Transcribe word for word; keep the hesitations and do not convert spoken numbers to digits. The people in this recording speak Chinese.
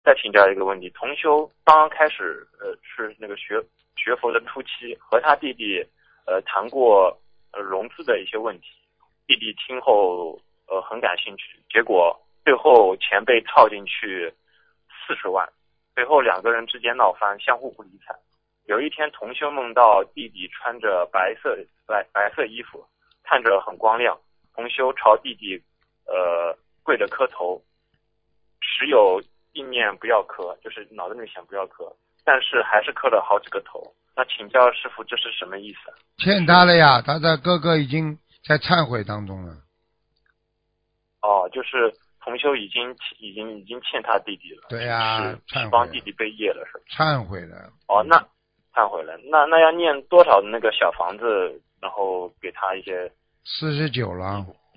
再请教一个问题，同修刚刚开始呃是那个学学佛的初期，和他弟弟呃谈过呃融资的一些问题，弟弟听后呃很感兴趣，结果最后钱被套进去四十万，最后两个人之间闹翻，相互不理睬。有一天同修梦到弟弟穿着白色白白色衣服，看着很光亮，同修朝弟弟呃跪着磕头，只有意念不要磕，就是脑子里想不要磕，但是还是磕了好几个头。那请教师父，这是什么意思？ 欠他了呀，他的哥哥已经在忏悔当中了。 哦，就是同修已经已经已经欠他弟弟了。 对呀， 是是帮弟弟背业了，是吧？ 忏悔了。 哦，那忏悔了，那那要念多少的那个小房子，然后给他一些？ 四十九了。